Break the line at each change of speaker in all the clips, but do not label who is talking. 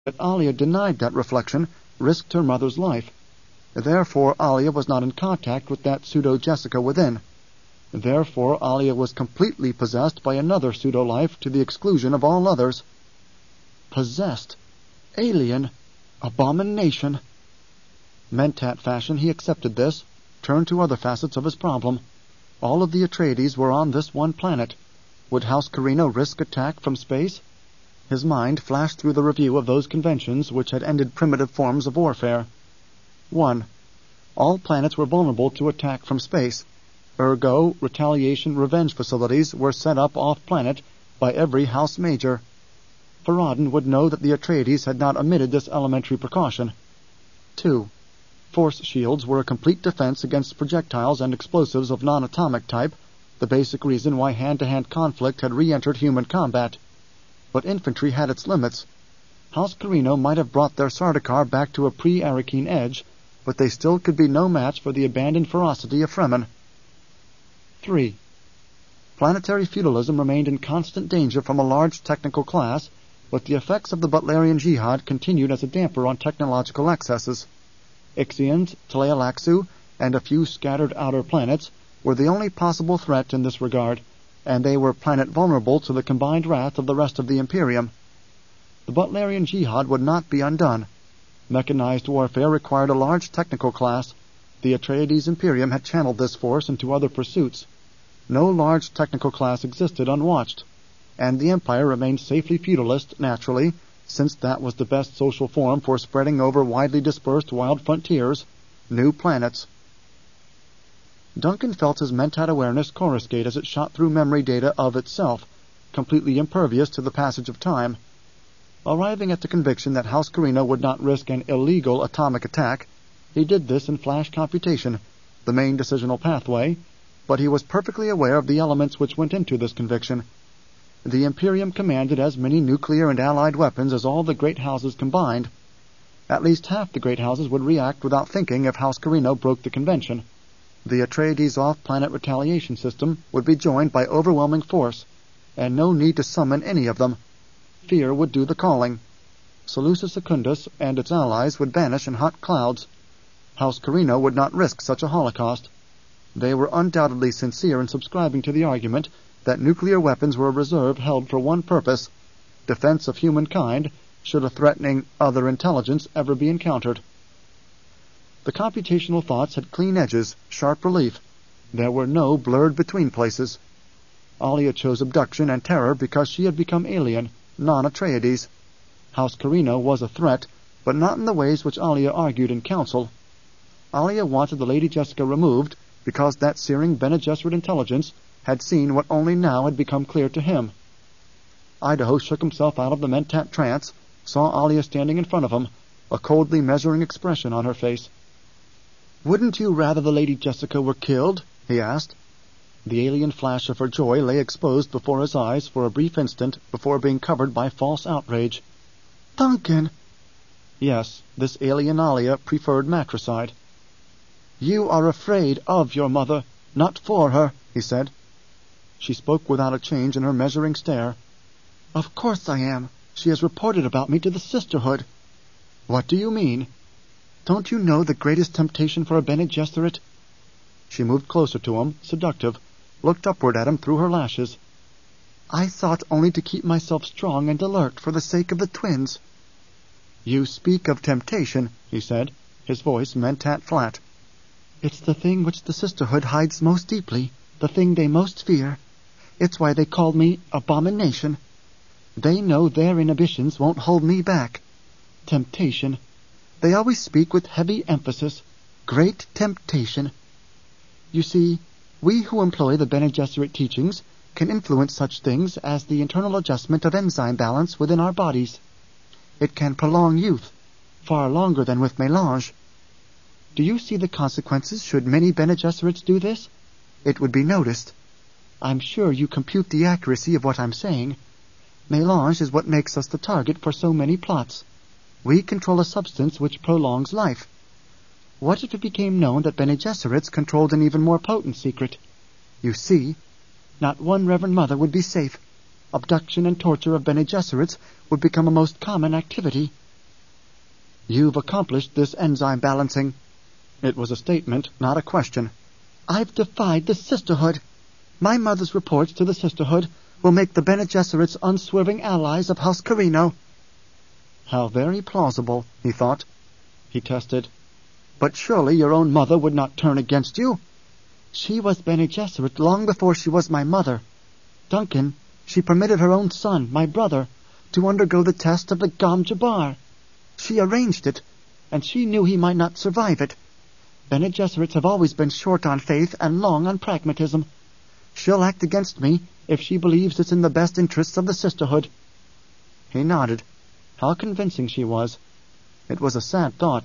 But Alia denied that reflection, risked her mother's life. Therefore, Alia was not in contact with that pseudo-Jessica within. Therefore, Alia was completely possessed by another pseudo-life to the exclusion of all others. Possessed. Alien. Abomination. Mentat fashion, he accepted this, turned to other facets of his problem. All of the Atreides were on this one planet. Would House Corrino risk attack from space? His mind flashed through the review of those conventions which had ended primitive forms of warfare. 1. All planets were vulnerable to attack from space. Ergo, retaliation revenge facilities were set up off-planet by every House Major. Farad'n would know that the Atreides had not omitted this elementary precaution. 2. Force shields were a complete defense against projectiles and explosives of non-atomic type, the basic reason why hand-to-hand conflict had re-entered human combat. But infantry had its limits. House Corrino might have brought their Sardaukar back to a pre-Arrakeen edge, but they still could be no match for the abandoned ferocity of Fremen. 3. Planetary feudalism remained in constant danger from a large technical class, but the effects of the Butlerian Jihad continued as a damper on technological excesses. Ixians, Tleilaxu, and a few scattered outer planets were the only possible threat in this regard, and they were planet vulnerable to the combined wrath of the rest of the Imperium. The Butlerian Jihad would not be undone. Mechanized warfare required a large technical class. The Atreides Imperium had channeled this force into other pursuits. No large technical class existed unwatched, and the Empire remained safely feudalist, naturally, since that was the best social form for spreading over widely dispersed wild frontiers, new planets. Duncan felt his mentat awareness coruscate as it shot through memory data of itself, completely impervious to the passage of time. Arriving at the conviction that House Corrino would not risk an illegal atomic attack, he did this in flash computation, the main decisional pathway, but he was perfectly aware of the elements which went into this conviction. The Imperium commanded as many nuclear and allied weapons as all the great houses combined. At least half the great houses would react without thinking if House Corrino broke the convention. The Atreides off-planet retaliation system would be joined by overwhelming force, and no need to summon any of them. Fear would do the calling. Seleucus Secundus and its allies would vanish in hot clouds. House Corrino would not risk such a holocaust. They were undoubtedly sincere in subscribing to the argument that nuclear weapons were a reserve held for one purpose, defense of humankind, should a threatening other intelligence ever be encountered. The computational thoughts had clean edges, sharp relief. There were no blurred between places. Alia chose abduction and terror because she had become alien, non-Atreides. House Corrino was a threat, but not in the ways which Alia argued in council. Alia wanted the Lady Jessica removed because that searing Bene Gesserit intelligence had seen what only now had become clear to him. Idaho shook himself out of the mentat trance, saw Alia standing in front of him, a coldly measuring expression on her face. "Wouldn't you rather the Lady Jessica were killed?" he asked. The alien flash of her joy lay exposed before his eyes for a brief instant before being covered by false outrage. "Duncan!" Yes, this alien Alia preferred matricide. "You are afraid of your mother, not for her," he said. She spoke without a change in her measuring stare. "Of course I am. She has reported about me to the Sisterhood." "What do you mean?" "Don't you know the greatest temptation for a Bene Gesserit?" She moved closer to him, seductive, looked upward at him through her lashes. "I thought only to keep myself strong and alert for the sake of the twins." "You speak of temptation," he said, his voice mentat flat. "It's the thing which the Sisterhood hides most deeply, the thing they most fear. It's why they called me Abomination. They know their inhibitions won't hold me back. Temptation. They always speak with heavy emphasis. Great temptation. You see, we who employ the Bene Gesserit teachings can influence such things as the internal adjustment of enzyme balance within our bodies. It can prolong youth, far longer than with mélange. Do you see the consequences should many Bene Gesserits do this? It would be noticed. I'm sure you compute the accuracy of what I'm saying. Mélange is what makes us the target for so many plots. We control a substance which prolongs life. What if it became known that Bene Gesserits controlled an even more potent secret? You see, not one Reverend Mother would be safe. Abduction and torture of Bene Gesserits would become a most common activity. You've accomplished this enzyme balancing. It was a statement, not a question. I've defied the Sisterhood. My mother's reports to the Sisterhood will make the Bene Gesserits unswerving allies of House Carino. How very plausible, he thought. He tested. But surely your own mother would not turn against you. She was Bene Gesserit long before she was my mother. Duncan, she permitted her own son, my brother, to undergo the test of the Gom Jabbar. She arranged it, and she knew he might not survive it. Bene Gesserits have always been short on faith and long on pragmatism. She'll act against me if she believes it's in the best interests of the Sisterhood. He nodded. How convincing she was. It was a sad thought.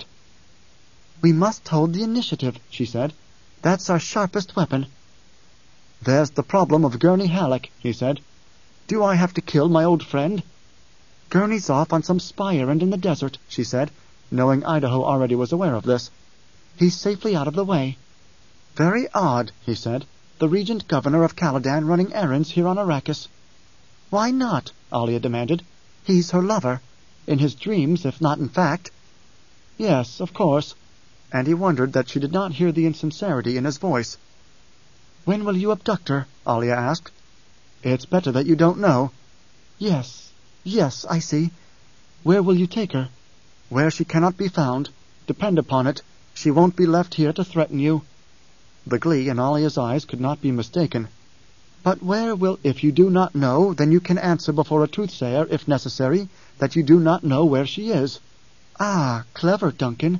We must hold the initiative, she said. That's our sharpest weapon. There's the problem of Gurney Halleck, he said. Do I have to kill my old friend? Gurney's off on some spy errand in the desert, she said, knowing Idaho already was aware of this. He's safely out of the way. Very odd, he said, the Regent Governor of Caladan running errands here on Arrakis. Why not? Alia demanded. He's her lover. In his dreams, if not in fact. Yes, of course. And he wondered that she did not hear the insincerity in his voice. When will you abduct her? Alia asked. It's better that you don't know. Yes, I see. Where will you take her? Where she cannot be found. Depend upon it, she won't be left here to threaten you. The glee in Alia's eyes could not be mistaken. But where will... If you do not know, then you can answer before a truthsayer, if necessary, that you do not know where she is. Ah, clever, Duncan.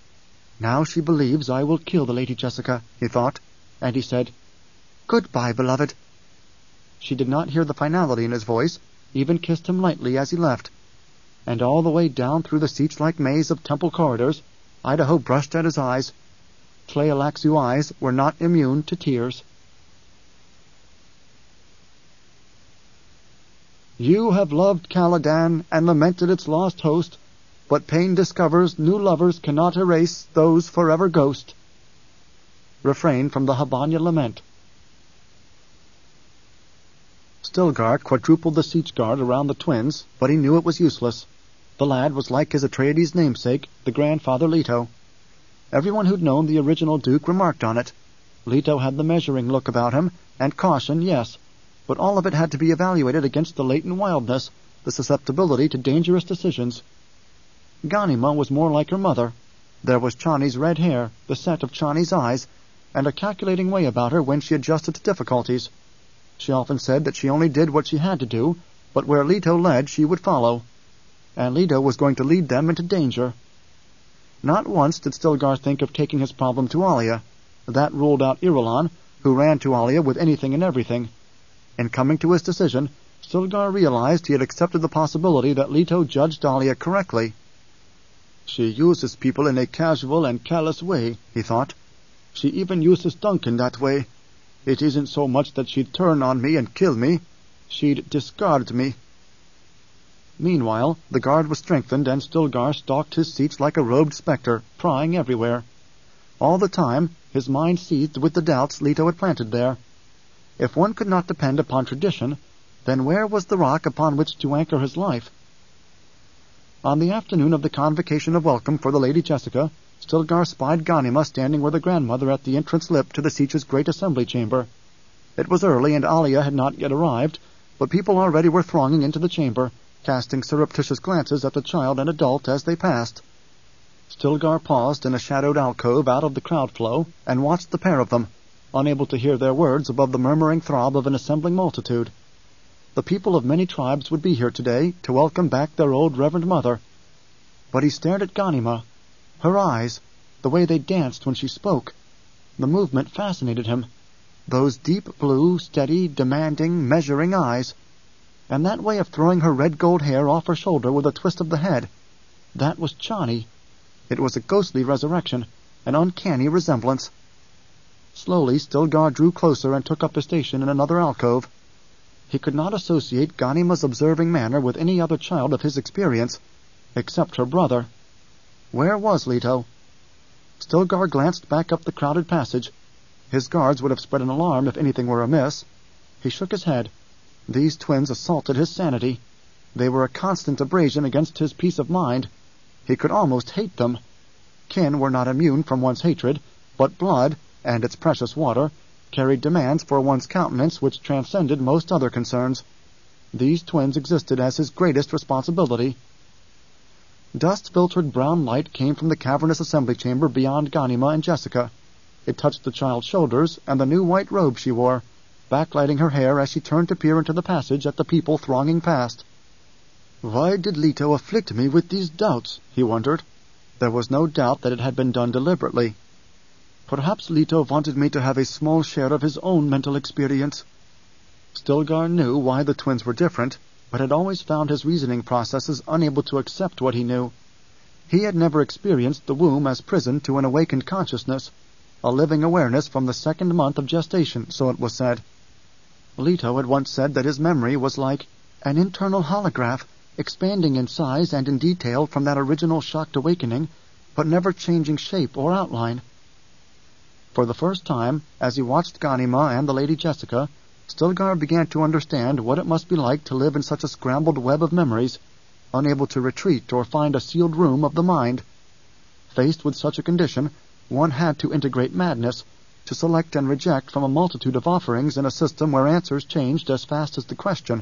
Now she believes I will kill the Lady Jessica, he thought, and he said, Goodbye, beloved. She did not hear the finality in his voice, even kissed him lightly as he left. And all the way down through the siege-like maze of temple corridors, Idaho brushed at his eyes. Tleilaxu eyes were not immune to tears. You have loved Caladan and lamented its lost host, but pain discovers new lovers cannot erase those forever ghost. Refrain from the Habanya Lament. Stilgar quadrupled the siege guard around the twins, but he knew it was useless. The lad was like his Atreides namesake, the grandfather Leto. Everyone who'd known the original Duke remarked on it. Leto had the measuring look about him, and caution, yes, but all of it had to be evaluated against the latent wildness, the susceptibility to dangerous decisions. Ghanima was more like her mother. There was Chani's red hair, the set of Chani's eyes, and a calculating way about her when she adjusted to difficulties. She often said that she only did what she had to do, but where Leto led she would follow. And Leto was going to lead them into danger. Not once did Stilgar think of taking his problem to Alia. That ruled out Irulan, who ran to Alia with anything and everything. In coming to his decision, Stilgar realized he had accepted the possibility that Leto judged Alia correctly. She uses people in a casual and callous way, he thought. She even uses Duncan that way. It isn't so much that she'd turn on me and kill me. She'd discard me. Meanwhile, the guard was strengthened, and Stilgar stalked his seats like a robed spectre, prying everywhere. All the time, his mind seethed with the doubts Leto had planted there. If one could not depend upon tradition, then where was the rock upon which to anchor his life? On the afternoon of the convocation of welcome for the Lady Jessica, Stilgar spied Ghanima standing with her grandmother at the entrance lip to the Siege's great assembly chamber. It was early, and Alia had not yet arrived, but people already were thronging into the chamber, casting surreptitious glances at the child and adult as they passed. Stilgar paused in a shadowed alcove out of the crowd flow, and watched the pair of them, unable to hear their words above the murmuring throb of an assembling multitude. The people of many tribes would be here today to welcome back their old reverend mother. But he stared at Ghanima. Her eyes, the way they danced when she spoke. The movement fascinated him. Those deep blue, steady, demanding, measuring eyes. And that way of throwing her red-gold hair off her shoulder with a twist of the head. That was Chani. It was a ghostly resurrection, an uncanny resemblance. Slowly, Stilgar drew closer and took up his station in another alcove. He could not associate Ghanima's observing manner with any other child of his experience, except her brother. Where was Leto? Stilgar glanced back up the crowded passage. His guards would have spread an alarm if anything were amiss. He shook his head. These twins assaulted his sanity. They were a constant abrasion against his peace of mind. He could almost hate them. Kin were not immune from one's hatred, but blood, and its precious water, carried demands for one's countenance which transcended most other concerns. These twins existed as his greatest responsibility. Dust-filtered brown light came from the cavernous assembly chamber beyond Ghanima and Jessica. It touched the child's shoulders and the new white robe she wore, backlighting her hair as she turned to peer into the passage at the people thronging past. "Why did Leto afflict me with these doubts?" he wondered. There was no doubt that it had been done deliberately. Perhaps Leto wanted me to have a small share of his own mental experience. Stilgar knew why the twins were different, but had always found his reasoning processes unable to accept what he knew. He had never experienced the womb as prison to an awakened consciousness, a living awareness from the second month of gestation, so it was said. Leto had once said that his memory was like an internal holograph, expanding in size and in detail from that original shocked awakening, but never changing shape or outline. For the first time, as he watched Ghanima and the Lady Jessica, Stilgar began to understand what it must be like to live in such a scrambled web of memories, unable to retreat or find a sealed room of the mind. Faced with such a condition, one had to integrate madness, to select and reject from a multitude of offerings in a system where answers changed as fast as the question.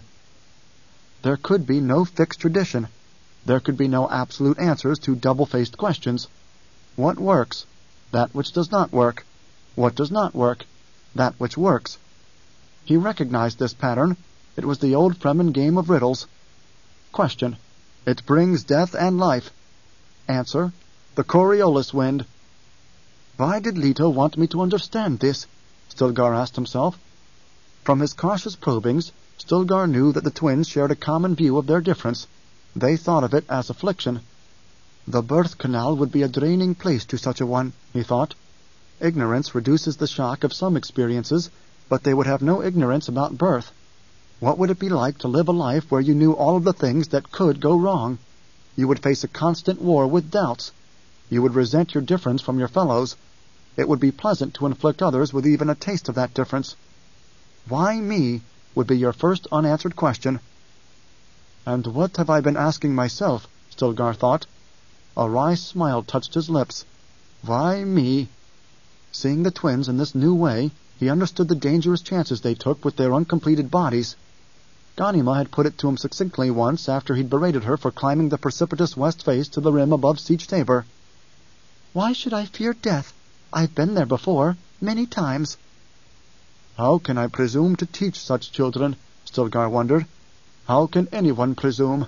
There could be no fixed tradition. There could be no absolute answers to double-faced questions. What works? That which does not work. What does not work? That which works. He recognized this pattern. It was the old Fremen game of riddles. Question: it brings death and life. Answer: the Coriolis wind. Why did Leto want me to understand this? Stilgar asked himself. From his cautious probings, Stilgar knew that the twins shared a common view of their difference. They thought of it as affliction. The birth canal would be a draining place to such a one, he thought. Ignorance reduces the shock of some experiences, but they would have no ignorance about birth. What would it be like to live a life where you knew all of the things that could go wrong? You would face a constant war with doubts. You would resent your difference from your fellows. It would be pleasant to inflict others with even a taste of that difference. Why me? Would be your first unanswered question. And what have I been asking myself? Stilgar thought. A wry smile touched his lips. Why me? Seeing the twins in this new way, he understood the dangerous chances they took with their uncompleted bodies. Ghanima had put it to him succinctly once after he'd berated her for climbing the precipitous west face to the rim above Sietch Tabor. Why should I fear death? I've been there before, many times. How can I presume to teach such children? Stilgar wondered. How can anyone presume?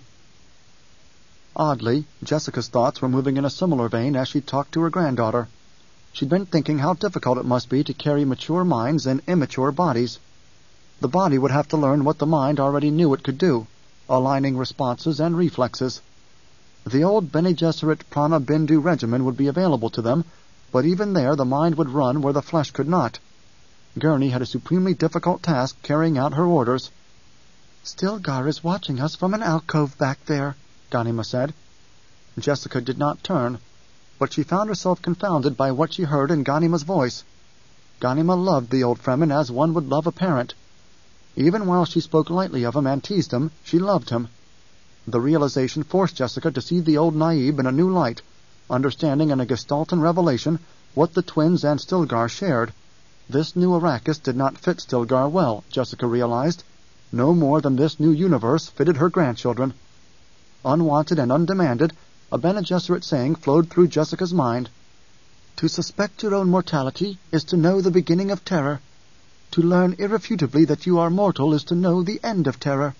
Oddly, Jessica's thoughts were moving in a similar vein as she talked to her granddaughter. She'd been thinking how difficult it must be to carry mature minds in immature bodies. The body would have to learn what the mind already knew it could do, aligning responses and reflexes. The old Bene Gesserit Prana Bindu regimen would be available to them, but even there the mind would run where the flesh could not. Gurney had a supremely difficult task carrying out her orders. Stilgar is watching us from an alcove back there, Ghanima said. Jessica did not turn, but she found herself confounded by what she heard in Ghanima's voice. Ghanima loved the old Fremen as one would love a parent. Even while she spoke lightly of him and teased him, she loved him. The realization forced Jessica to see the old Naib in a new light, understanding in a Gestaltan revelation what the twins and Stilgar shared. This new Arrakis did not fit Stilgar well, Jessica realized, no more than this new universe fitted her grandchildren. Unwanted and undemanded, a Bene Gesserit saying flowed through Jessica's mind. To suspect your own mortality is to know the beginning of terror. To learn irrefutably that you are mortal is to know the end of terror.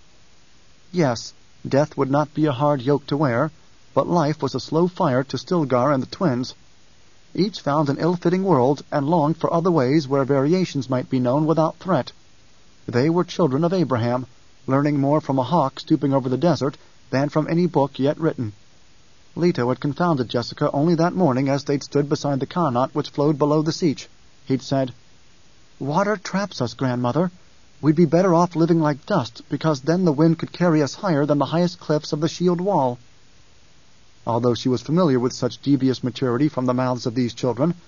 Yes, death would not be a hard yoke to wear, but life was a slow fire to Stilgar and the twins. Each found an ill-fitting world and longed for other ways where variations might be known without threat. They were children of Abraham, learning more from a hawk stooping over the desert than from any book yet written. Leto had confounded Jessica only that morning as they'd stood beside the Qanat which flowed below the Sietch. He'd said, "Water traps us, grandmother. We'd be better off living like dust, because then the wind could carry us higher than the highest cliffs of the shield wall." Although she was familiar with such devious maturity from the mouths of these children,